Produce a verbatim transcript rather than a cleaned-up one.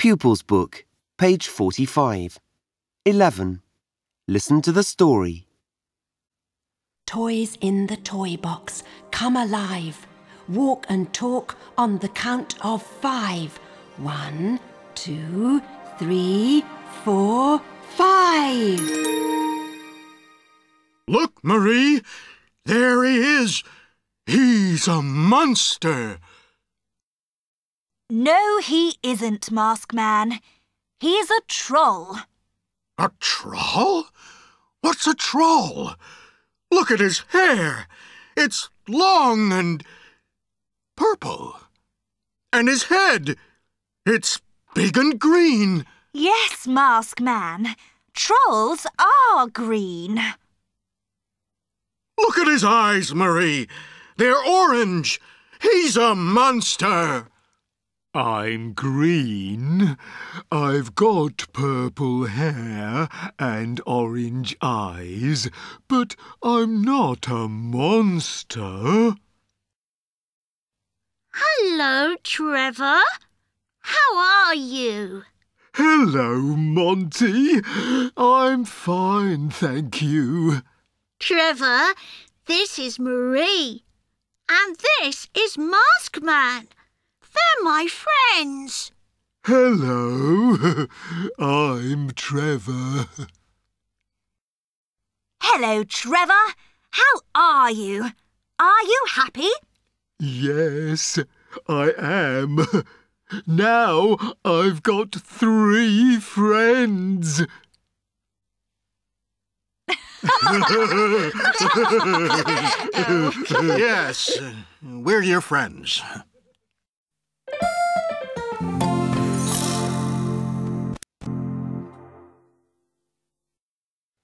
Pupils Book, page forty-five. eleven. Listen to the story. Toys in the toy box, come alive. Walk and talk on the count of five. One, two, three, four, five. Look, Marie! There he is! He's a monster! No, he isn't, Mask Man. He's a troll. A troll? What's a troll? Look at his hair. It's long and purple. And his head, it's big and green. Yes, Mask Man. Trolls are green. Look at his eyes, Marie. They're orange. He's a monster. I'm green. I've got purple hair and orange eyes, but I'm not a monster. Hello, Trevor. How are you? Hello, Monty. I'm fine, thank you. Trevor, this is Marie. And this is Mask Man. They're my friends. Hello, I'm Trevor. Hello, Trevor. How are you? Are you happy? Yes, I am. Now I've got three friends. Yes, we're your friends.